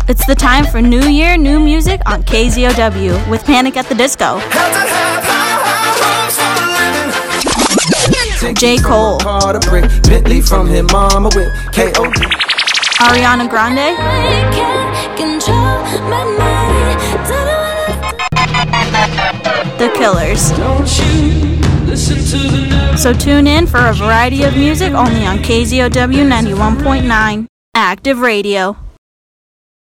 It's the time for New Year, New Music on KZOW with Panic at the Disco. J. Cole, Ariana Grande, The Killers. So tune in for a variety of music only on KZOW 91.9 Active Radio.